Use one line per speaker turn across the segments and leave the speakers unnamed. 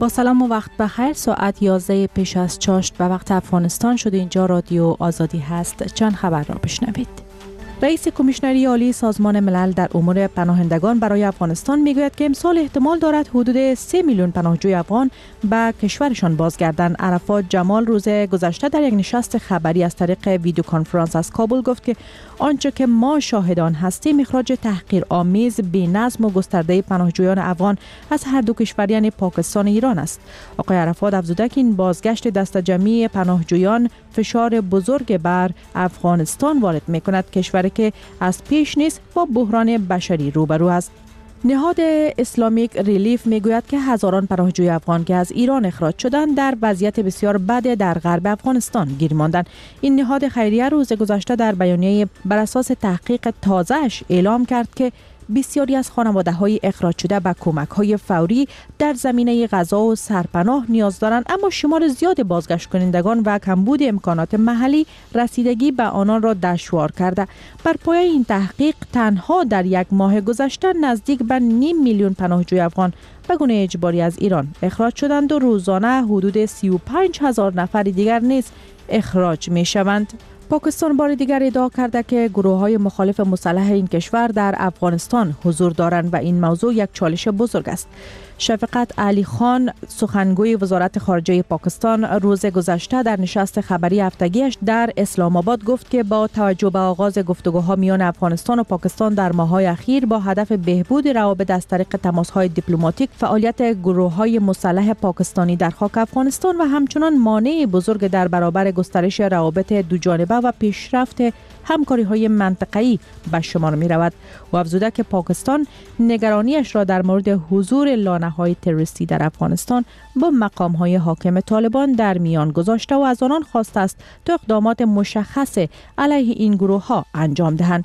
با سلام و وقت بخیر. ساعت 11 پیش از چاشت و وقت افغانستان شده. اینجا رادیو آزادی هست. چند خبر را بشنوید. رئیس کمیشنری عالی سازمان ملل در امور پناهندگان برای افغانستان میگوید که امسال احتمال دارد حدود 3 میلیون پناهجوی افغان به کشورشان بازگردند. عرفات جمال روز گذشته در یک نشست خبری از طریق ویدیو کنفرانس از کابل گفت که آنچه که ما شاهدان هستیم اخراج تحقیرآمیز، بی‌نظم و گسترده پناهجویان افغان از هر دو کشور یعنی پاکستان و ایران است. آقای عرفات افزوده که این بازگشت دست جمعی پناهجویان فشار بزرگ بر افغانستان وارد می‌کند، کشوری که از پیش نیز با بحران بشری روبرو است. نهاد اسلامیک ریلیف میگوید که هزاران پناهجوی افغان که از ایران اخراج شدند در وضعیت بسیار بد در غرب افغانستان گیر ماندند. این نهاد خیریه روز گذشته در بیانیه بر اساس تحقیق تازه‌اش اعلام کرد که بسیاری از خانواده‌های اخراج شده به کمک‌های فوری در زمینه غذا و سرپناه نیاز دارند، اما شمار زیاد بازگشت کنندگان و کمبود امکانات محلی رسیدگی به آنان را دشوار کرده. بر پایه این تحقیق تنها در یک ماه گذشته نزدیک به 5 میلیون پناهجوی افغان به گونه اجباری از ایران اخراج شدند و روزانه حدود 35,000 نفر دیگر نیز اخراج می‌شوند. پاکستان بار دیگر ادعا کرده که گروه‌های مخالف مسلح این کشور در افغانستان حضور دارند و این موضوع یک چالش بزرگ است. شفقت علی خان، سخنگوی وزارت خارجه پاکستان، روز گذشته در نشست خبری هفتگیش در اسلام آباد گفت که با توجه به آغاز گفتگوها میان افغانستان و پاکستان در ماه‌های اخیر با هدف بهبود روابط از طریق تماس‌های دیپلماتیک، فعالیت گروه‌های مسلح پاکستانی در خاک افغانستان و همچنان مانع بزرگ در برابر گسترش روابط دوجانبه و پیشرفت همکاری‌های منطقه‌ای به شمار می‌رود. و افزوده که پاکستان نگرانیش را در مورد حضور لانه‌های تروریستی در افغانستان با مقام‌های حاکم طالبان در میان گذاشته و از آنان خواسته است تا اقدامات مشخص علیه این گروه‌ها انجام دهند.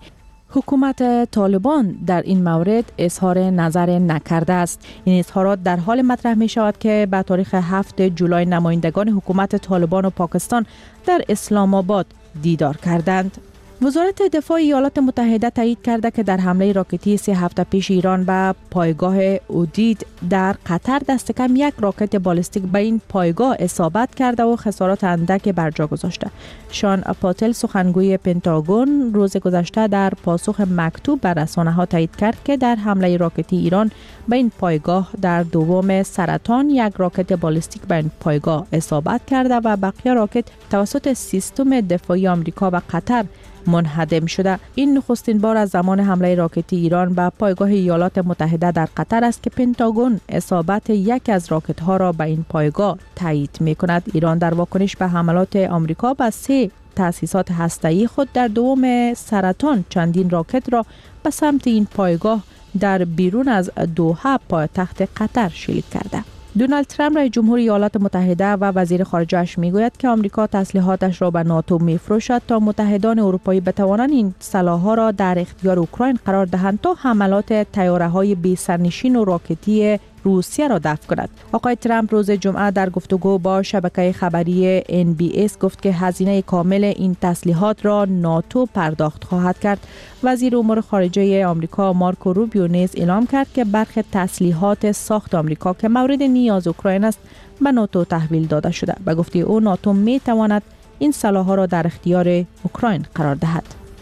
حکومت طالبان در این مورد اظهار نظر نکرده است. این اظهارات در حال مطرح می شود که به تاریخ 7 جولای نمایندگان حکومت طالبان و پاکستان در اسلام آباد دیدار کردند. وزارت دفاع ایالات متحده تایید کرده که در حمله راکتی 3 هفته پیش ایران به پایگاه اودید در قطر دست کم یک راکت بالستیک به این پایگاه اصابت کرده و خسارات اندک بر جا گذاشته. شان پاتل، سخنگوی پنتاگون، روز گذشته در پاسخ مکتوب به رسانه‌ها تایید کرد که در حمله راکتی ایران به این پایگاه در دوم سرطان یک راکت بالستیک به این پایگاه اصابت کرده و بقیه راکت توسط سیستم دفاعی آمریکا و قطر منهدم شده. این نخستین بار از زمان حمله راکتی ایران به پایگاه ایالات متحده در قطر است که پنتاگون اصابت یک از راکت ها را به این پایگاه تایید می کند. ایران در واکنش به حملات آمریکا به 3 تأسیسات هسته‌ای خود در دوم سرطان چندین راکت را به سمت این پایگاه در بیرون از دوحه پایتخت قطر شلیک کرده. دونالد ترامپ رئیس جمهور ایالات متحده و وزیر خارجه‌اش میگوید که آمریکا تسلیحاتش را به ناتو میفروشد تا متحدان اروپایی بتوانند این سلاح‌ها را در اختیار اوکراین قرار دهند تا حملات طیاره‌های بی سرنشین و راکتی روسیه را دفع کند. آقای ترامپ روز جمعه در گفتگو با شبکه خبری NBS گفت که هزینه کامل این تسلیحات را ناتو پرداخت خواهد کرد. وزیر امور خارجه آمریکا مارکو روبیو نیز اعلام کرد که برخی تسلیحات ساخت آمریکا که مورد نیاز اوکراین است به ناتو تحویل داده شده. به گفته او ناتو می تواند این سلاح‌ها را در اختیار اوکراین قرار دهد.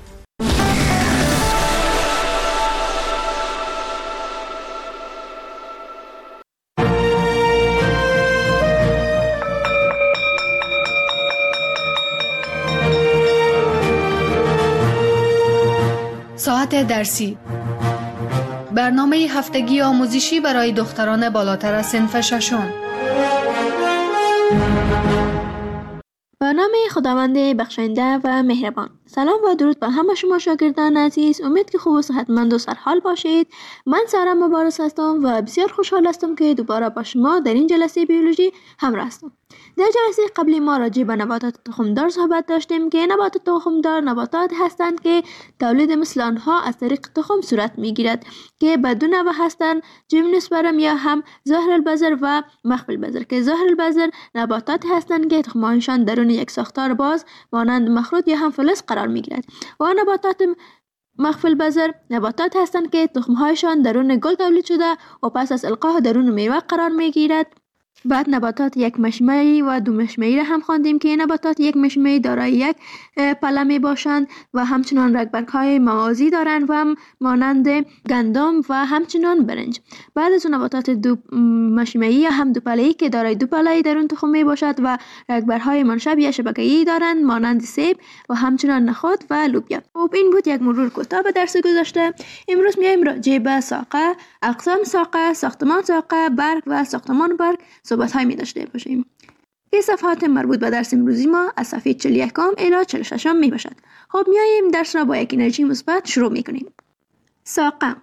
ساعت درسی، برنامه هفتگی آموزشی برای دختران بالاتر از صنف ششم.
به نام خداوند بخشنده و مهربان. سلام و درود به همه شما شاگردان عزیز. امید که خوب و صحتمند و سرحال باشید. من سارا مبارز هستم و بسیار خوشحال هستم که دوباره با شما در این جلسه بیولوژی همراه هستم. در جلسه قبلی ما راجع به نباتات تخمدار صحبت داشتیم که نباتات تخمدار نباتات هستند که تولید مثل آنها از طریق تخم صورت میگیرد که به دو نوع هستند: جیمنوسپرم یا هم ظاهر البذر و مخفی البذر، که ظاهر البذر نباتات هستند که تخمهایشان درون یک ساختار باز مانند مخروط یا هم فلز قرار میگیرد و نباتات مخفی البذر نباتات هستند که تخمهایشان درون گل تولید شده و پس از القاح درون میوه قرار میگیرد بعد نباتات یک مشمعی و دو مشمعی را هم خواندیم که نباتات یک مشمعی دارای یک پله می باشند و همچنان رگبرگ‌های موازی دارند و مانند گندم و همچنان برنج. بعد از اون نباتات دو مشمعی یا هم دو پله‌ای که دارای دو پله‌ای در اون تخم می باشد و رگبرهای منشب شبکه‌ای دارند مانند سیب و همچنان نخود و لوبیا. خب این بود یک مرور کوتاه به درس گذشته. امروز میایم راجع به ساقه، اقسام ساقه، ساختمان ساقه، برگ و ساختمان برگ صحبت‌های می داشته باشیم. این صفحات مربوط به درس امروزی ما از صفحه 41 الی 46 می باشد. خب میایم درس را با یک انرژی مثبت شروع می کنیم. ساقه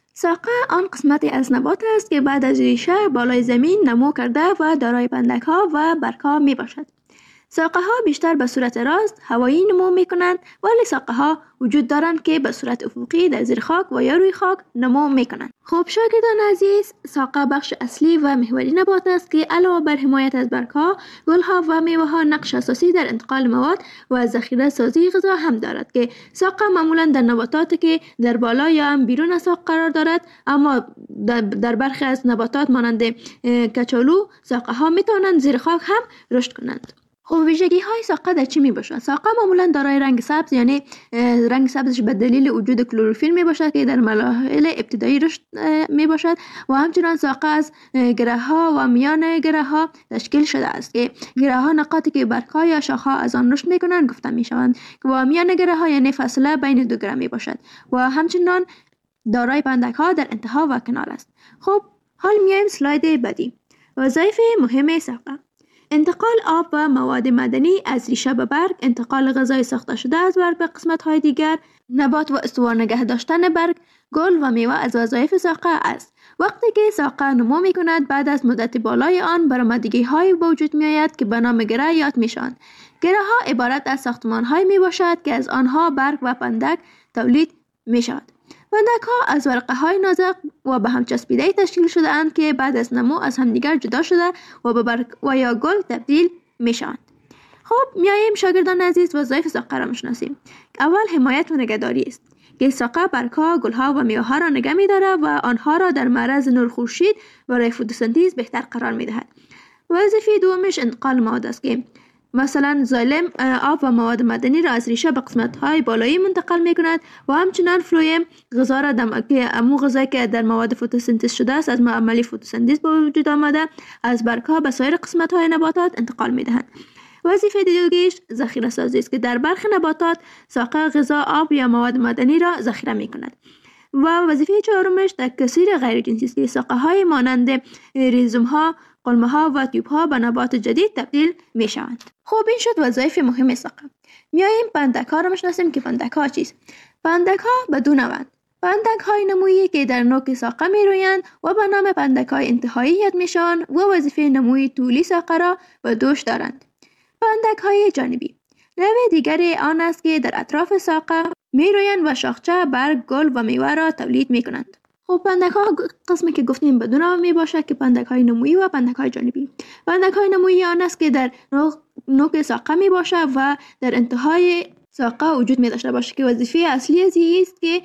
آن قسمتی از نبات است که بعد از ریشه بالای زمین نمو کرده و دارای پندک‌ها و برگ‌ها می باشد. ساقه ها بیشتر به صورت راست هوایی نمو می کنند، ولی ساقه ها وجود دارند که به صورت افقی در زیر خاک و یا روی خاک نمو می کنند. خب شاگردان عزیز، ساقه بخش اصلی و محوری نبات است که علاوه بر حمایت از برگ‌ها، گل‌ها و میوه‌ها نقش اساسی در انتقال مواد و ذخیره سازی غذا هم دارد که ساقه معمولاً در نباتاتی که در بالا یا هم بیرون از ساق قرار دارد، اما در برخی از نباتات مانند کچالو ساقه ها می توانند زیر خاک هم رشد کنند. خب ویژگی های ساقه در چی می باشد؟ ساقه معمولا دارای رنگ سبز، یعنی رنگ سبزش به دلیل وجود کلروفیل می باشد که در مراحل ابتدایی رشد می باشد و همچنان ساقه از گره ها و میان گره ها تشکیل شده است که گره ها نقاطی که برگ ها یا شاخه ها از آن رشد می کنند گفته می شوند و میان گره ها یعنی فاصله بین دو گره می باشد و همچنان دارای پندک ها در انتها و کنار است. خب حال میایم سلاید بعدی. وظایف مهم ساقه: انتقال آب و مواد معدنی از ریشه به برگ، انتقال غذای ساخته شده از برگ به قسمت‌های دیگر، نبات و استوار نگه داشتن برگ، گل و میوه از وظایف ساقه است. وقتی که ساقه نمو می کند، بعد از مدت بالای آن برآمدگی های به وجود می آید که به نام گره یاد می شوند. گره ها عبارت از ساختمان های می باشد که از آنها برگ و پندک تولید می شود. پندک ها از ورقه های نازک و به هم چسبیده تشکیل شده اند که بعد از نمو از همدیگر جدا شده و به برگ و یا گل تبدیل می شوند. خب میاییم شاگردان عزیز وظایف ساقه را میشناسیم. اول حمایت و نگهداری است که ساقه برگ‌ها، گل‌ها و میوه‌ها را نگه می‌دارد و آنها را در معرض نور خورشید برای فتوسنتز بهتر قرار می‌دهد. وظیفه دومش انتقال مواد است که مثلا زایلم آب و مواد معدنی را از ریشه به قسمت‌های بالایی منتقل می‌کند و همچنان فلویم غذا را امو غذایی که در مواد فتوسنتز شده است از عملی فتوسنتز به وجود آمده از برگ‌ها به سایر قسمت‌های نباتات انتقال می‌دهد. وظیفه دیگه‌اش ذخیره سازی است که در برخی نباتات ساقه غذا، آب یا مواد معدنی را ذخیره می‌کند. و وظیفه چهارمش تکثیر غیر جنسی است که ساقه های مانند ریزوم ها، قلمه ها و تیوب ها به نبات جدید تبدیل می شوند. خب این شد وظایف مهم ساقه. میاییم پندک ها را میشناسیم که پندک ها چیست؟ پندک ها به دو نوعند. پندک های نمویی که در نوک ساقه می رویند و به نام پندک های انتهایی یاد می شوند و وظیفه نموی طولی ساقه را به دوش دارند. پندک های جانبی نوع دیگری آن است که در اطراف ساقه می رویند و شاخچه، برگ، گل و میوه را تولید می کنند. خب پندک ها قسمی که گفتیم به دو نوع می باشد که پندک های نمویی و پندک های جانبی. پندک های نمویی آن است که در نوک ساقه می باشد و در انتهای ساقه وجود می داشته باشد که وظیفه اصلی از است که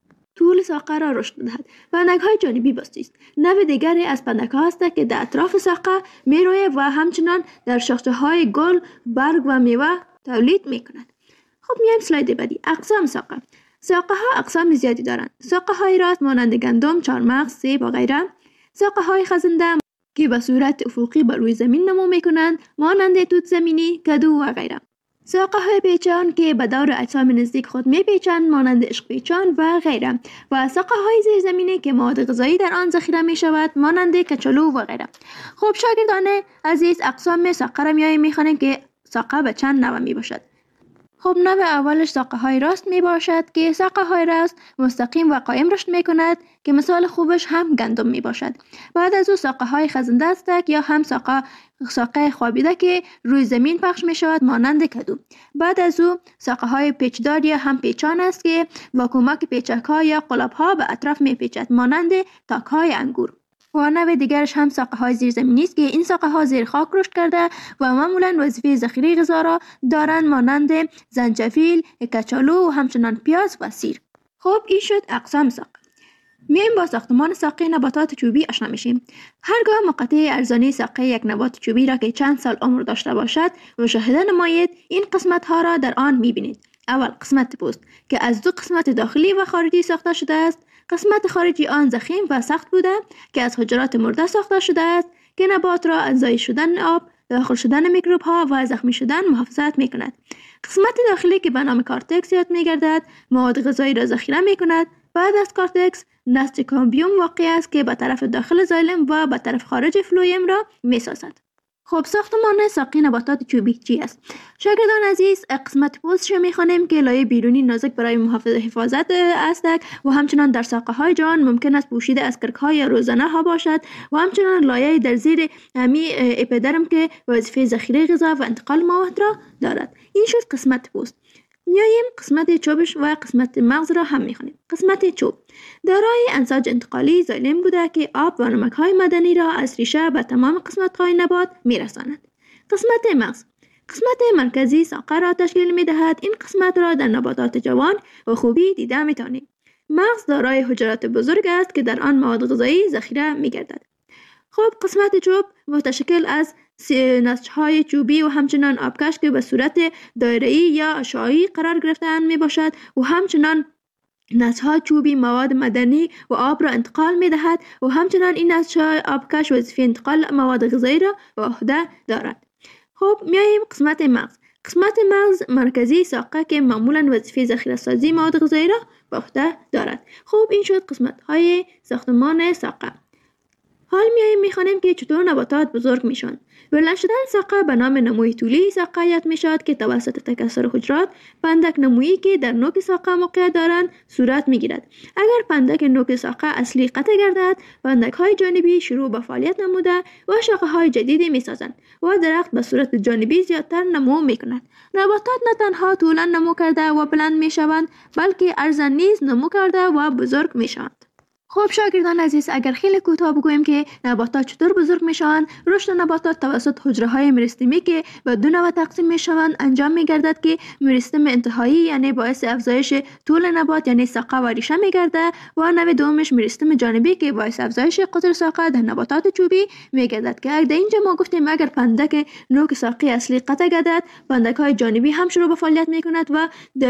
طول ساقه را رشد دهد. پندک های جانبی بسته است. نوع دیگری از پندک ها است که در اطراف ساقه می روید و همچنان در شاخچه های گل، برگ و میوه تولید می کند. خب میایم سلاید بعدی. اقسام ساقه. ساقه ها اقسام زیادی دارند. ساقه های راست مانند گندم، چهارمغز، سیب و غیره. ساقه های خزنده که به صورت افقی بر روی زمین نمو می کنند مانند توت زمینی، کدو و غیره. ساقه های پیچان که به دور اجسام نزدیک خود می پیچند مانند عشق پیچان و غیره. و ساقه های زیر زمینی که مواد غذایی در آن ذخیره می شود مانند کچالو و غیره. خب شاگردان عزیز اقسام ساقه را می خوانیم که ساقه به چند نوع می باشد. خب نوع اولش ساقه های راست می باشد که ساقه های راست مستقیم و قایم رشد می کند که مثال خوبش هم گندم می باشد. بعد از او ساقه های خزنده است یا هم ساقه خوابیده که روی زمین پخش می شود مانند کدو. بعد از او ساقه های پیچدار یا هم پیچان است که با کمک پیچک ها یا قلاب ها به اطراف می پیچد مانند تاک های انگور. و نوع دیگرش هم ساقه های زیر زمینی است که این ساقه ها زیر خاک رشد کرده و معمولا وظیفه ذخیره غذا را دارند مانند زنجبیل، کچالو و همچنان پیاز و سیر. خب این شد اقسام ساقه. میایم با ساختمان ساقه نباتات چوبی آشنا میشیم. هرگاه مقطع ارزانی ساقه یک نبات چوبی را که چند سال عمر داشته باشد مشاهده نمایید، این قسمت ها را در آن میبینید. اول قسمت پوست که از دو قسمت داخلی و خارجی ساخته شده است. قسمت خارجی آن ضخیم و سخت بوده که از حجرات مرده ساخته شده است که نبات را از ضایع شدن آب، داخل شدن میکروب ها و زخمی شدن محافظت می کند. قسمت داخلی که به نام کارتکس یاد می گردد مواد غذایی را ذخیره می کند. بعد از کارتکس نسج کامبیوم واقع است که به طرف داخل زایلم و به طرف خارج فلویم را می سازد. خب ساختمان ساقه نباتات چوبی چی است؟ شاگردان عزیز، قسمت پوستش می‌خوانیم که لایه بیرونی نازک برای حفاظت است و همچنان در ساقه های جان ممکن است پوشیده از کرک‌های روزانه ها باشد و همچنان لایه در زیر اپیدرم که وظیفه ذخیره غذا و انتقال مواد را دارد. این شد قسمت پوست. میاییم قسمت چوبش و قسمت مغز را هم می‌خوانیم. قسمت چوب دارای انساج انتقالی زایلم بوده که آب و نمک‌های معدنی را از ریشه به تمام قسمت‌های نبات می‌رساند. قسمت مغز قسمت مرکزی ساقه را تشکیل می‌دهد. این قسمت را در نباتات جوان و خوبی دیده می‌توانید. مغز دارای حجرات بزرگ است که در آن مواد غذایی ذخیره می‌گردد. خب قسمت چوب متشکل از نسج‌های چوبی و همچنان آبکش که به صورت دایره‌ای یا اشعاعی قرار گرفته‌اند میباشد و همچنان نسج‌های چوبی مواد معدنی و آب را انتقال می‌دهد و همچنان این نسج‌های آبکش وظیفه انتقال مواد غذایی را به عهده دارد. خب میاییم قسمت مغز. قسمت مغز مرکزی ساقه که معمولاً وظیفه ذخیره سازی مواد غذایی را به عهده دارد. خب این شد قسمت‌های ساختمان ساقه. حال میخوانیم که چطور نباتات بزرگ میشن. بلند شدن ساقه به نام نموی طولی ساقه یاد میشد که توسط تکثر حجرات پندک نمویی که در نوک ساقه موقعیت دارند صورت میگیرد. اگر پندک نوک ساقه اصلی قطع گردد، پندک های جانبی شروع به فعالیت نموده و شاخه های جدیدی میسازند و درخت به صورت جانبی زیادتر نمو میکند. نباتات نه تنها طولا نمو کرده و بلند میشوند، بلکه عرضاً نیز نمو کرده و بزرگ میشوند. خب شاگردان عزیز، اگر خیلی کوتاه بگوییم که نباتات چطور بزرگ میشوند، رشد نباتات توسط حجره های مریستمی که به دو نوع تقسیم میشوند انجام میگردد که مریستم انتهایی یعنی باعث افزایش طول نبات یعنی ساقه و ریشه میگرده و نوع دومش مریستم جانبی که باعث افزایش قطر ساقه در نباتات چوبی میگردد که در اینجا ما گفتیم اگر پندک نوک ساقه اصلی قطع گردد، پندک های جانبی هم شروع به فعالیت میکند و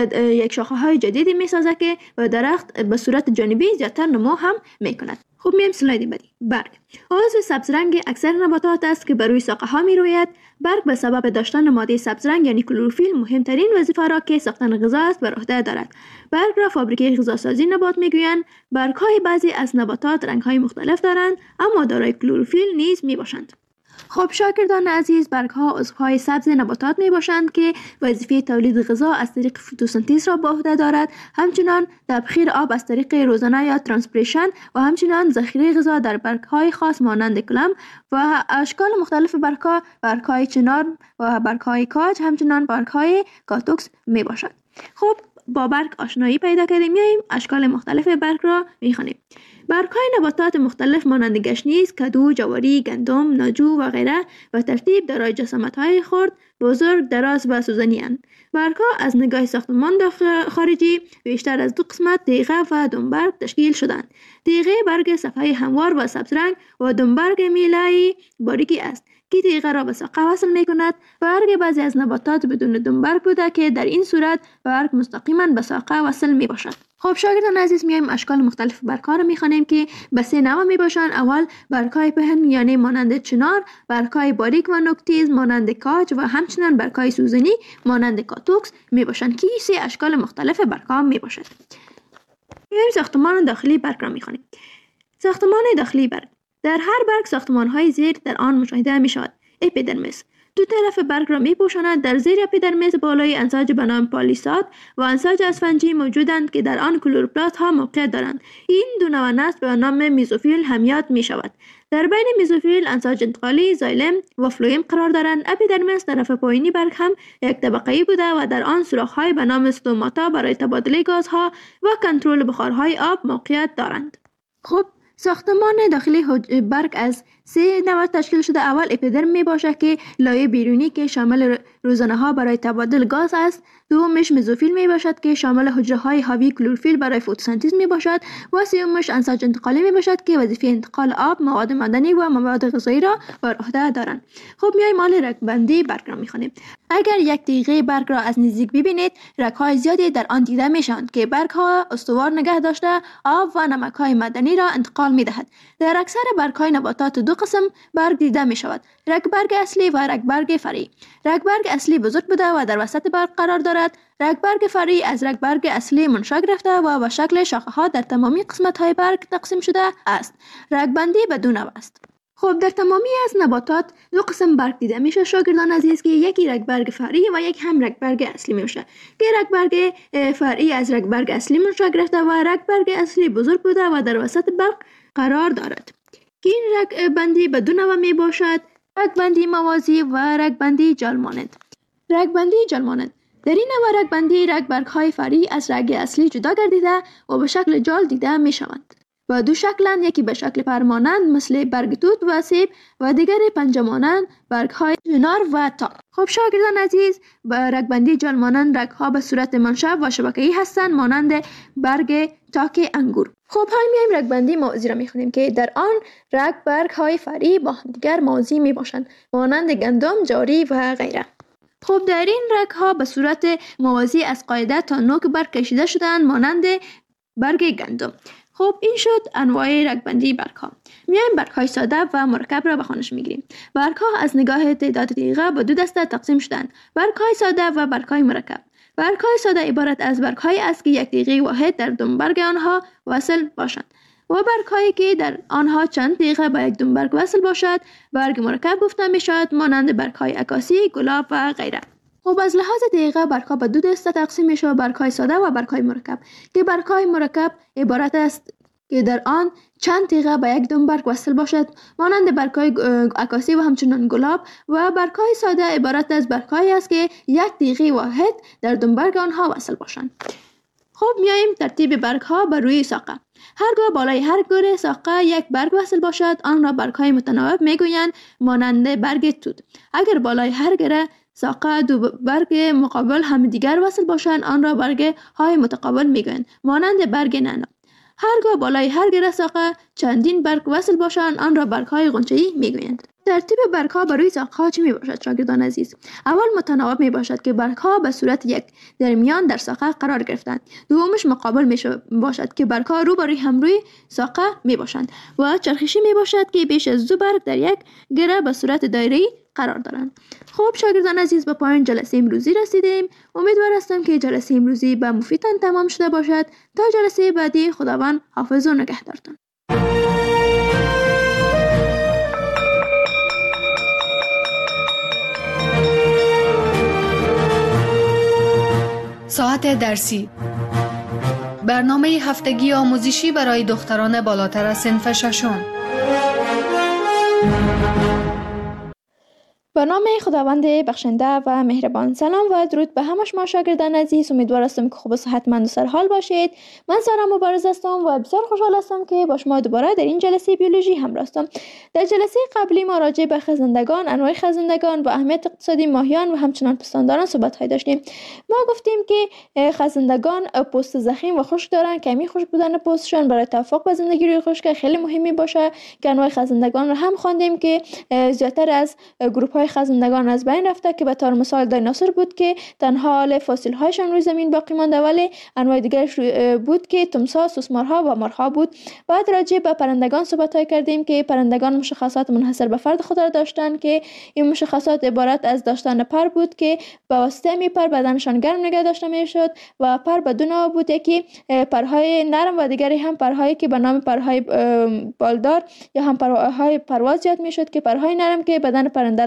یک شاخه های جدیدی میسازد که درخت به صورت جانبی زیادتر نمو میکند. خب میایم سلاید بعدی. برگ عضو سبز رنگ اکثر نباتات است که بر روی ساقه ها می روید. برگ به سبب داشتن ماده سبز رنگ یعنی کلروفیل مهمترین وظیفه را که ساختن غذا است بر عهده دارد. برگ را فابریکه غذاسازی نبات میگویند. برگ های بعضی از نباتات رنگ های مختلف دارند اما دارای کلروفیل نیز می باشند. خب شاگردان عزیز، برگ ها عضوهای سبز نباتات می باشند که وظیفه تولید غذا از طریق فتوسنتز را به عهده دارد، همچنان تبخیر آب از طریق روزانه یا ترانسپیریشن و همچنان ذخیره غذا در برگ های خاص مانند کلم و اشکال مختلف برگ های چنار و برگ های کاج، همچنان برگ های کاتوکس می باشد. خب با برگ آشنایی پیدا کردیم، میاییم اشکال مختلف برگ را میخوانیم. برگ‌های نباتات مختلف مانند گشنیز، کدو، جواری، گندم، ناجو و غیره و ترتیب دارای جسامت‌های خرد، بزرگ، دراز و سوزنی اند. برگ‌ها از نگاه ساختمان خارجی بیشتر از دو قسمت تیغه و دنبرگ تشکیل شدند. تیغه برگ صفحه هموار و سبز رنگ و دنبرگ میله‌ای باریکی است که تیغه را به ساقه وصل می کند. برگ بعضی از نباتات بدون دنبرگ بوده که در این صورت برگ مستقیما به ساقه وصل می باشد. خب شاگردان عزیز، میایم اشکال مختلف برگ‌ها را می‌خوانیم که به سه نوع میباشند. اول برگ‌های پهن یعنی مانند چنار، برگ‌های باریک و نوک‌تیز مانند کاج و همچنین برگ‌های سوزنی مانند کاتوکس میباشند که سه اشکال مختلف برگ‌ها میباشد. میایم ساختمان داخلی برگ را می‌خوانیم. ساختمان داخلی برگ در هر برگ ساختمان‌های زیر در آن مشاهده می‌شود. اپیدرمیس دو طرف برگ را می‌پوشاند. در زیر اپیدرمیس بالای انساج به نام پالیساد و انساج اسفنجی موجودند که در آن کلوروپلاست ها موقعیت دارند. این دو نوع نسل به نام میزوفیل هم یاد می‌شود. در بین میزوفیل انساج انتقالی زایلم و فلویم قرار دارند. اپیدرمیس طرف پایینی برگ هم یک طبقه‌ای بوده و در آن سوراخ‌های به نام استوماتا برای تبادله گازها و کنترل بخارهای آب موقعیت دارند. خب ساختمان داخلی برگ از 3 نوع تشکیل شده. اول اپیدرم می باشد که لایه بیرونی که شامل روزنه ها برای تبادل گاز است. دومش مزوفیل می باشد که شامل حجره های حاوی کلروفیل برای فتوسنتز می باشد و سومش انساج انتقالی می باشد که وظیفه انتقال آب، مواد معدنی و مواد غذایی را بر عهده دارند. خب میایم مال رگبندی برگ را میخوانیم. اگر یک تیغه برگ را از نزدیک ببینید، رگ‌های زیادی در آن دیده میشوند که برگ‌ها استوار نگه داشته آب و نمک‌های معدنی را انتقال می‌دهد. در اکثر برگ‌های نباتات دو قسم برگ دیده می‌شود: رگ برگ اصلی و رگ برگ فرعی. رگ برگ اصلی بزرگ بوده و در وسط برگ قرار دارد. رگ برگ فرعی از رگ برگ اصلی منشأ گرفته و به شکل شاخه‌ها در تمامی قسمت‌های برگ تقسیم شده است. رگ بندی به دو نوع است. خب در تمامی از نباتات دو قسم برگ دیده میشه شاگردان عزیز که یکی رگ برگ فرعی و یک هم رگ برگ اصلی میشه که رگ برگ فرعی از رگ برگ اصلی منشأ گرفته و رگ برگ اصلی بزرگ بوده و در وسط برگ قرار دارد که این رگ بندی به دو نوع می باشد: رگ بندی موازی و رگ بندی جال مانند. رگ بندی جال مانند: در این نوع رگ بندی رگ برگ های فرعی از رگ اصلی جدا گردیده و به شکل جال دیده می شوند و دو شکلند، یکی به شکل پرمانند مثل برگ توت و سیب و دیگر پنجه مانند برگ های چنار و تاک. خب شاگردان عزیز، به رگ بندی جال مانند رگ ها به صورت منشأ و شبکه‌ای هستند مانند برگ تاک انگور. خب حال میایم رگ بندی موازی را میخونیم که در آن رگ برگ های فرعی با همدیگر موازی می باشند مانند گندم، جاری و غیره. خب در این رگ ها به صورت موازی از قاعده تا نوک برگ کشیده شدند مانند برگ گندم. خب این شد انواع رگبندی برگ ها. میایم برگ های ساده و مرکب را به خوانش میگیریم. برگ ها از نگاه تعداد تیغه به دو دسته تقسیم شدند: برگ های ساده و برگ های مرکب. برگ های ساده عبارت از برگ های است که یک تیغه واحد در دنبرگ آنها وصل باشند و برگ هایی که در آنها چند تیغه به یک دنبرگ وصل باشد برگ مرکب گفته می شود مانند برگ های عکاسی، گلاب و غیره. خب از لحاظ دقیقه برگ ها به دو دسته تقسیم می شود: برگ های ساده و برگ های مرکب که برگ های مرکب عبارت است که در آن چند تیغه به یک دنبرگ وصل باشد مانند برگ های عکاسی و همچنان گلاب، و برگ های ساده عبارت از برگ هایی است که یک تیغه واحد در دنبرگ آنها وصل باشند. خب میاییم ترتیب برگ ها بر روی ساقه. هرگاه بالای هر گره ساقه یک برگ وصل باشد آن را برگ های متناوب میگویند مانند برگ توت. اگر بالای هر گره ساقه دو برگ مقابل هم دیگر وصل باشند آن را برگ های متقابل میگویند مانند برگ نعنا. هرگاه بالای هر گره ساقه چندین برگ وصل باشند آن را برگ های غنچه‌ای میگویند. ترتیب برگ ها بر روی ساقه ها چی می باشد شاگردان عزیز؟ اول متناوب می باشد که برگ ها به صورت یک در میان در ساقه قرار گرفتند. دومش مقابل می باشد که برگ ها روبروی هم روی ساقه می باشند و چرخشی می باشد که بیش از دو برگ در یک گره به صورت دایره‌ای قرار دارند. خب شاگردان عزیز، به پایان جلسه امروزی رسیدیم. امیدوار هستم که جلسه امروزی به مفیدتان تمام شده باشد. تا جلسه بعدی خداوند حافظ و نگهدارتان.
ساعت درسی، برنامه هفتگی آموزشی برای دختران بالاتر از صنف ششم.
به نام خداوند بخشنده و مهربان. سلام و درود به همه شما شاگردان عزیز. امیدوار هستم که خوب و صحتمند و سرحال باشید. من سارا مبارز هستم و بسیار خوشحال هستم که با شما دوباره در این جلسه بیولوژی همراه هستم. در جلسه قبلی ما راجع به خزندگان، انواع خزندگان و اهمیت اقتصادی ماهیان و همچنان پستانداران صحبت داشتیم. ما گفتیم که خزندگان پوست ضخیم و خشک دارند. کمی خشک بودن پوستشان برای توافق با زندگی روی خشک خیلی مهمی باشه که انواع خزندگان رو هم خواندیم که زیادتر از گروه خزندگان از بین رفته که به طور مثال دایناسور بود که تنها حال فسیل هایشان روی زمین باقی مانده، ولی انواع دیگرش بود که تمساح، سوسمارها و مارها بود. بعد راجع به پرندگان صحبت کردیم که پرندگان مشخصات منحصر به فرد خود را داشتند که این مشخصات عبارت از داشتن پر بود که به واسطه می پر بدنشان گرم نگه داشته میشد و پر به دو نوع بود: یکی پرهای نرم و دیگری هم پرهایی که به نام پرهای بالدار یا هم پرهای پرواز یاد میشد که پرهای نرم که بدن پرنده را می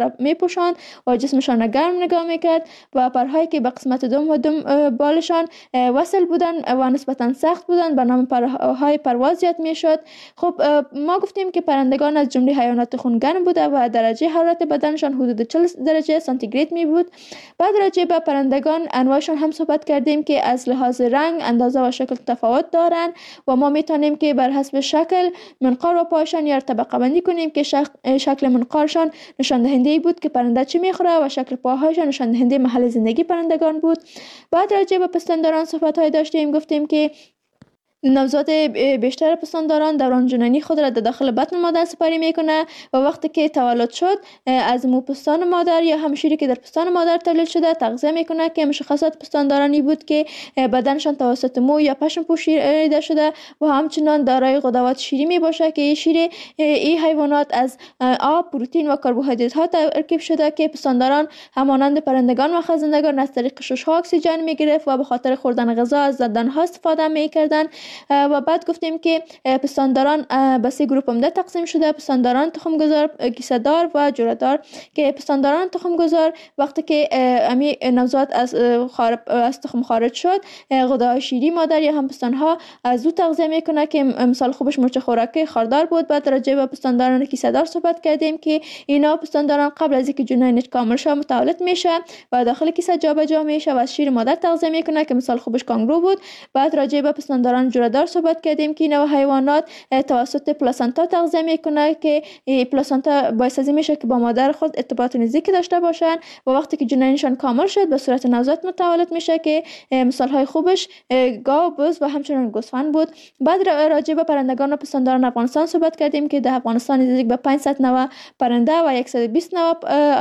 میپوشاند و جسمشان گرم نگاه میکرد و پرهایی که به قسمت دم و دم بالشان وصل بودن و نسبتا سخت بودن به نام پرهای پرواز یاد میشد. خب ما گفتیم که پرندگان از جمله حیوانات خونگرم بوده و درجه حرارت بدنشان حدود 40 درجه سانتیگراد می بود. بعد راجع به پرندگان انواعشان هم صحبت کردیم که از لحاظ رنگ، اندازه و شکل تفاوت دارند و ما میتونیم که بر حسب شکل منقار و پایشان یا طبقه بندی کنیم که شکل منقارشان نشان دهنده بود که پرنده چی میخوره و شکل پاهایشان نشان دهنده محل زندگی پرندگان بود. بعد راجع به پستانداران صحبت های داشتیم، گفتیم که نوزاد بیشتر پستانداران دوران جنینی خود را در داخل بطن مادر سپری میکنه و وقتی که تولد شد از مو پستان مادر یا هم شیری که در پستان مادر تولید شده تغذیه میکنه که مشخصات پستاندارانی بود که بدنشان توسط مو یا پشم پوشیده شده و همچنان دارای غدوات شیری می باشه که این حیوانات از آب، پروتئین و کربوهیدرات ها ترکیب شده که پستانداران همانند پرندگان و خزندگان از طریق شش ها اکسیژن میگرفت و به خاطر خوردن غذا از دندان ها استفاده میکردن. و بعد گفتیم که پستانداران به 3 گروه عمده تقسیم شده: پستانداران تخمگذار، کیسه‌دار و جره‌دار. که پستانداران تخمگذار وقتی که امی نوزاد از تخم خارج شد، غده‌های شیری مادر یا هم پستانها از او تغذیه میکنه که مثال خوبش مرچ خوراکی خاردار بود. بعد راجع به پستانداران کیسه‌دار صحبت کردیم که اینا پستانداران قبل از اینکه جنینش کامل شه متولد میشه و داخل کیسه جابجا میشه و از شیر مادر تغذیه میکنه که مثال خوبش کانگرو بود. بعد راجع به پستانداران جره‌دار صحبت کردیم که اینا حیوانات توسط پلاسنتا تغذیه میکنه که پلاسنتا باعث میشه که با مادر خود ارتباط نزدیکی داشته باشن و وقتی که جنینشان کامل شد به صورت نوزاد متولد میشه که مثال های خوبش گاو، بز و همچنین گوسفند بود. بعد راجع به پرندگان و پستانداران افغانستان صحبت کردیم که در افغانستان نزدیک به 500 نوع پرنده و 120 نوع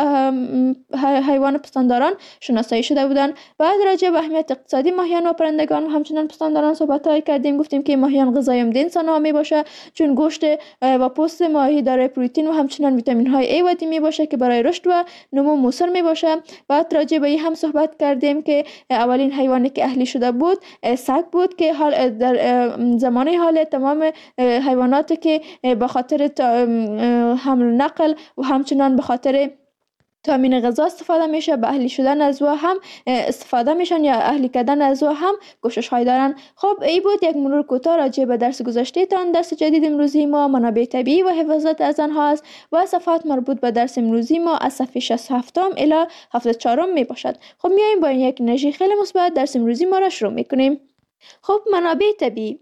حیوان پستانداران شناسایی شده بودند. بعد راجع به اهمیت اقتصادی ماهیان و پرندگان و همچنین پستانداران صحبت کردیم. گفتیم که ماهیان غذای عمده انسان‌ها می باشه چون گوشت و پوست ماهی دارای پروتئین و همچنین ویتامین های A و D می باشه که برای رشد و نمو موثر می باشه. بعد راجع به این هم صحبت کردیم که اولین حیوانی که اهلی شده بود سگ بود که حال در زمانه حال تمام حیواناتی که به خاطر حمل نقل و همچنین به خاطر تامین غذا استفاده میشه به اهلی شدن از او هم استفاده میشن یا اهلی کردن از او هم کوشش های دارن. خب این بود یک مرور کوتاه راجع به درس گذشته تان. درس جدید امروزی ما منابع طبیعی و حفاظت از آنها است و صفحات مربوط به درس امروزی ما از صفحه 67 الی 74 می باشد. خب میایم با یک انرژی خیلی مثبت درس امروزی ما را شروع میکنیم. خب منابع طبیعی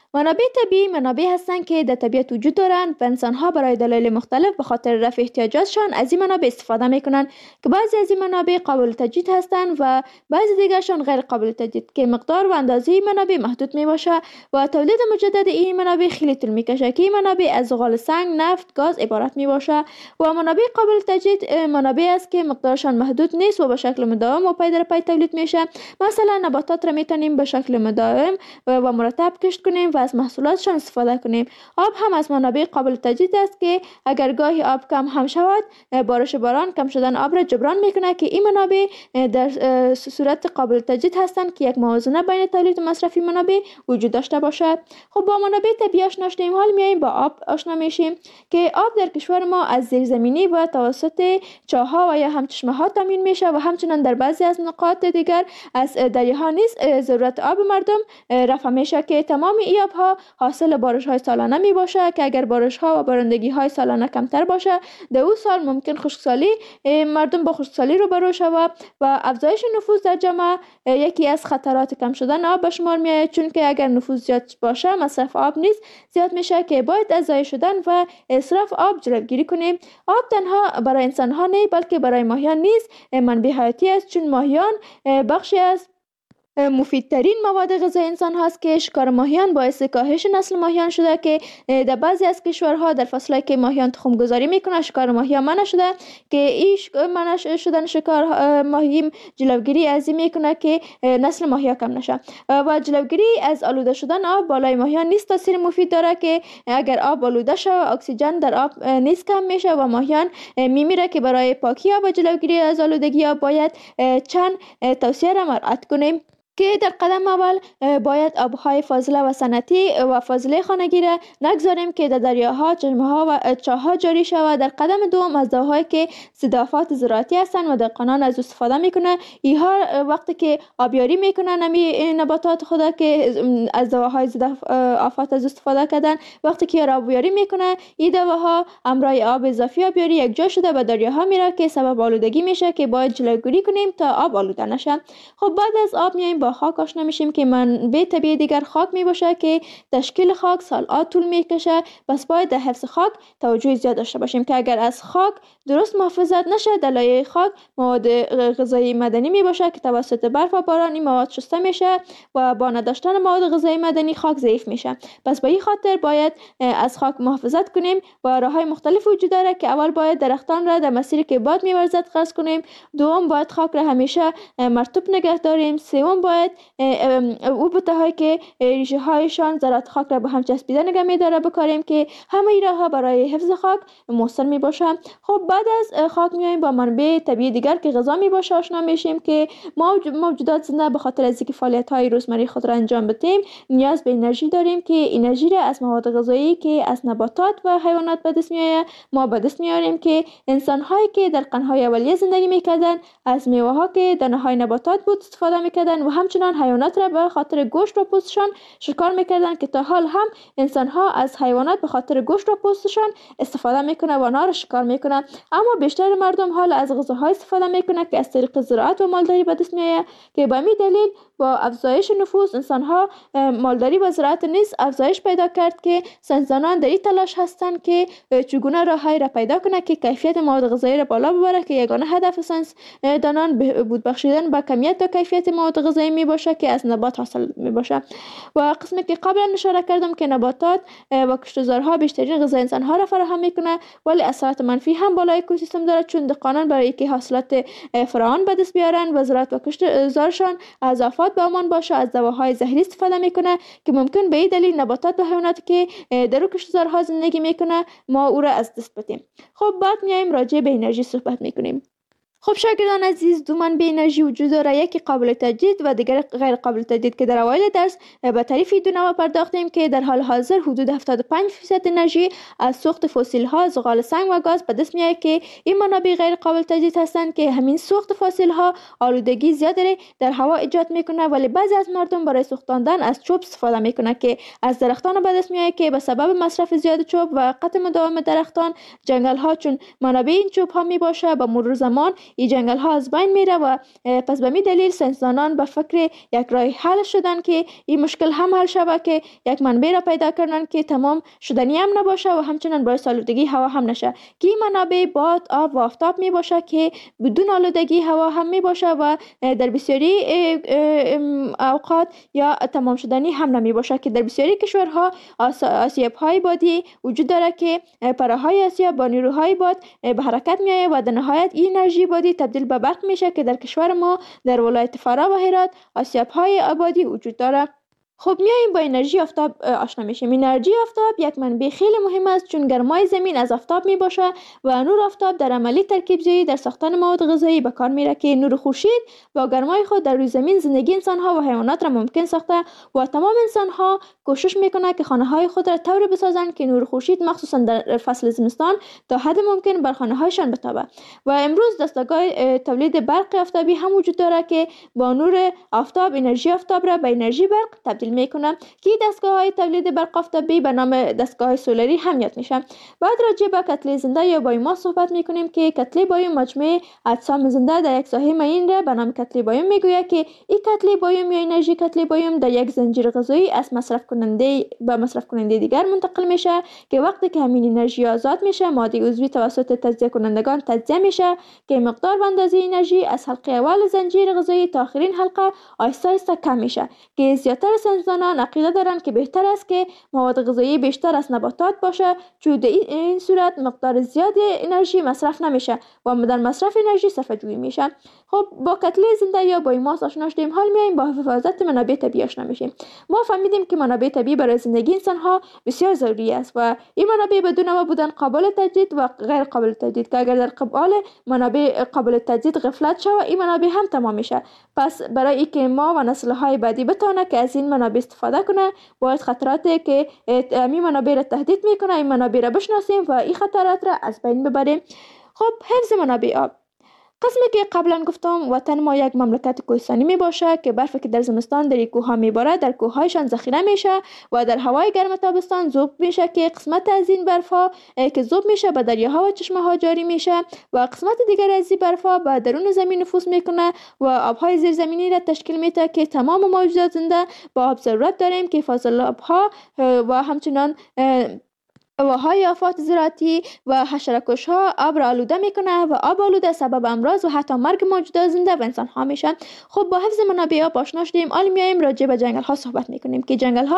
منابع هستند که در طبیعت وجود دارند و انسان‌ها برای دلایل مختلف به خاطر رفع احتیاجاتشان از این منابع استفاده می‌کنند که بعضی از این منابع قابل تجدید هستند و بعضی دیگرشان غیر قابل تجدید که مقدار و اندازه منابع محدود میباشه و تولید مجدد این منابع خیلی طول میکشه که این منابع از زغال سنگ، نفت، گاز عبارت میباشه و منابع قابل تجدید منابع است که مقدارشان محدود نیست و به شکل مداوم و پی در پی تولید میشه. مثلا نباتات را میتونیم به شکل مداوم و مرتب کشت کنیم و از محصولاتشان استفاده کنیم. آب هم از منابع قابل تجدید است که اگر گاهی آب کم هم شود، بارش باران کم شدن آب را جبران میکنه که این منابع در صورت قابل تجدید هستند که یک موازنه بین تولید و مصرف منابع وجود داشته باشد. خب با منابع طبیعی آشنا شدیم، حال میایم با آب آشنا میشیم که آب در کشور ما از زیرزمینی و توسط چاه‌ها و یا هم چشمه‌ها تامین میشه و همچنین در بعضی از نقاط دیگر از دریاها نیز ضرورت آب مردم رفع میشه که تمام این آبها حاصل بارش‌های سالانه می باشه که اگر بارش‌ها و بارندگی‌های سالانه کمتر باشه در اون سال ممکن خشکسالی مردم با خشکسالی روبرو شود و افزایش نفوذ در جامعه یکی از خطرات کم شدن آب به شمار میاد، چون که اگر نفوذ زیاد باشه مصرف آب نیز زیاد میشه که باید از ضایع شدن و اسراف آب جلوگیری کنیم. آب تنها برای انسان‌ها نه بلکه برای ماهیان نیز منبع حیاتی است، چون ماهیان بخشی از مفیدترین مواد غذایی انسان هست که شکار ماهیان باعث کاهش نسل ماهیان شده که در بعضی از کشورها در فصلی که ماهیان تخم گذاری میکنه شکار ماهیان منع شده که این منع شدن شکار ماهی جلوگیری از این میکنه که نسل ماهیان کم نشه و جلوگیری از آلوده شدن آب بالای ماهیان نیز تاثیر مفید داره که اگر آب آلوده شه اکسیژن در آب نیز کم میشه و ماهیان میمیره که برای پاکی آب و جلوگیری از آلودگی آب باید چند توصیه را مراعات کنیم. که در قدم اول باید آبهای فاضله و صنعتی و فاضله خانگی را نگذاریم که در دریاها، چشمه‌ها و چاه‌ها جاری شود. در قدم دوم از دواهایی که ضد آفات زراعتی هستند و دهقانان از استفاده میکنه، اینها وقتی که آبیاری میکنن نباتات خدا که از دواهای ضد آفات از استفاده کردن، وقتی که آبیاری میکنه این دواها امرای آب اضافی آبیاری یک جا شده به دریاها میره که سبب آلودگی میشه که باید جلوگیری کنیم تا آب آلوده نشه. خب بعد از آب میایم با خاک آشنا میشیم که منبع طبیعی دیگر خاک میباشه که تشکیل خاک سال‌ها طول میکشه. پس باید در حفظ خاک توجه زیاد داشته باشیم که اگر از خاک درست محافظت نشه، در لایه خاک مواد غذایی معدنی میباشه که توسط برف و باران این مواد شسته میشه و با نداشتن مواد غذایی معدنی خاک ضعیف میشه. پس به این خاطر باید از خاک محافظت کنیم و راههای مختلف وجود داره که اول باید درختان را در مسیری که باد می‌ورزد قطع کنیم، دوم باید خاک را همیشه مرطوب نگه داریم، سوم باید او بوته‌هایی که ریشه هایشان ذرات خاک را به هم چسبیده نگه می‌داره بکاریم که همه این راه‌ها برای حفظ خاک مؤثر میباشه. خب بعد از خاک میایم با منبع طبیعی دیگر که غذا میباشه آشنا میشیم که ما موجودات زنده به خاطر از اینکه فعالیت‌های روزمره خود را انجام بدیم نیاز به انرژی داریم که انرژی را از مواد غذایی که از نباتات و حیوانات به دست میآید ما به دست میاریم که انسان‌هایی که در قرن‌های اولیه زندگی میکردن از میوه‌ها که دانه‌های نباتات بود استفاده میکردن و همچنان حیوانات را به خاطر گوشت و پوستشان شکار میکردن که تا حال هم انسان‌ها از حیوانات به خاطر گوشت و پوستشان استفاده میکنه و آنها را شکار میکنه. اما بیشتر مردم حال از غذاهای استفاده میکنه که از طریق زراعت و مالداری به دست میآید که به همین دلیل با افزایش نفوس انسان‌ها مالداری و زراعت نیز افزایش پیدا کرد که ساینسدانان در این تلاش هستند که چگونه راه‌هایی را پیدا کنه که کیفیت مواد غذایی را بالا ببره که یگانه هدف ساینسدانان بود بخشیدن به کمیت و کیفیت مواد غذایی می باشه که از نبات حاصل می باشه. و قسمی که قبلا اشاره کردم که نباتات و کشتزارها بیشترین غذای انسان‌ها را فراهم میکنه ولی اثرات منفی هم بالای اکوسیستم داره، چون دهقانان برای اینکه حاصلات فراوان به دست بیارن و زراعت و کشتزارشان از آفات به امان باشه از دواهای زهری استفاده میکنه که ممکن به این دلیل نباتات و حیواناتی که در کشتزارها زندگی میکنه ما او را از دست بدیم. خب بعد میایم راجع به انرژی صحبت میکنیم. خب شاگردان عزیز، دو منبع انرژی وجود داره، یکی قابل تجدید و دیگر غیر قابل تجدید که در اوایل درس به تعریف دو نوع پرداختیم که در حال حاضر حدود 75% انرژی از سوخت فسیل ها، زغال سنگ و گاز به دست میاد که این منابع غیر قابل تجدید هستند که همین سوخت فسیل ها آلودگی زیادی در هوا ایجاد میکنه، ولی بعضی از مردم برای سوختاندن از چوب استفاده میکنه که از درختان به دست میاد که به سبب مصرف زیاد چوب و قطع مداوم درختان جنگل ها چون منابع این چوب ها میباشه با مرور زمان این جنگل ها از بین میره و پس به می دلیل ساینسدانان به فکر یک راه حل شدن که این مشکل هم حل شود که یک منبع را پیدا کردن که تمام شدنی هم نباشه و همچنان باعث آلودگی هوا هم نشه که این منابع باد، آب و آفتاب می باشه که بدون آلودگی هوا هم می باشه و در بسیاری اوقات یا تمام شدنی هم نمی باشه که در بسیاری کشورها آسیاب های بادی وجود داره که پرههای آسیاب با نیروهای باد به حرکت می آید و در نهایت این انرژی بادی تبدیل به برق میشه که در کشور ما در ولایت فرا و هرات آسیاب‌های آبادی وجود داره. خب میایم با انرژی آفتاب آشنا میشیم. انرژی آفتاب یک منبع خیلی مهم است چون گرمای زمین از آفتاب می باشه و نور آفتاب در عملی ترکیب‌زایی در ساختن مواد غذایی به کار میره که نور خورشید با گرمای خود در روی زمین زندگی انسان‌ها و حیوانات را ممکن ساخته و تمام انسان‌ها کوشش میکنه که خانه‌های خود را طوری بسازند که نور خورشید مخصوصا در فصل زمستان تا حد ممکن بر خانه‌هایشان بتابه. و امروز دستگاه تولید برق آفتابی هم وجود داره که با نور آفتاب انرژی آفتاب را به انرژی برق تبدیل میکنه که دستگاه‌های تولید برق آفتابی به نام دستگاه سولری هم یاد میشه. بعد راجع به کتله زنده یا بایوماس صحبت میکنیم که کتله بایوم مجموعه اجسام زنده در یک ساحه معین را به نام کتله بایوم میگوید که این کتله بایوم یا انرژی کتله بایوم در یک زنجیر غذایی از مصرف کننده به مصرف کننده دیگر منتقل میشه که وقتی که همین انرژی آزاد میشه ماده عضوی توسط تجزیه کنندگان تجزیه میشه که مقدار و اندازه انرژی از حلقه اول زنجیر غذایی تا آخرین حلقه آهسته آهسته کم میشه که زیاتر ارزانان عقیده دارند که بهتر است که مواد غذایی بیشتر از نباتات باشه، چون در این صورت مقدار زیاد انرژی مصرف نمیشه و در مصرف انرژی صرفه جویی میشه. خب با کتله زنده یا بایوماس آشنا شدیم، حال میایم با حفاظت منابع طبیعی آشنا میشیم. ما فهمیدیم که منابع طبیعی برای زندگی انسان ها بسیار ضروری است و این منابع بدون ما بودن قابل تجدید و غیر قابل تجدید، که اگر در قبال منابع قابل تجدید غفلت شود این منابع هم تمام میشه. پس برای اینکه ما و نسل های بعدی بتونه که از این منابع استفاده کنه، باید خطراتی که این منابع را تهدید میکنه این منابع را بشناسیم و این خطرات را از بین ببریم. خب حفظ منابع آب. قسمی که قبلا گفتم، وطن ما یک مملکت کوهستانی می باشه که برفی که در زمستان در کوه ها می باره در کوه هایشان ذخیره میشه و در هوای گرم تابستان ذوب میشه که قسمت از این برف ها که ذوب میشه به دریاها و چشمه ها جاری میشه و قسمت دیگر از این برف ها به درون زمین نفوذ میکنه و آبهای زیرزمینی را تشکیل میده که تمام موجودات زنده با آب ضرورت داریم که فاضل آبها و همچنان هواهای آفات زراعتی و حشره‌کش ها آب را آلوده میکنه و آب آلوده سبب امراض و حتی مرگ موجودات زنده و انسان ها میشه. خب با حفظ منابع آب آشنا شدیم، حالا میایم راجع به جنگل ها صحبت میکنیم که جنگل ها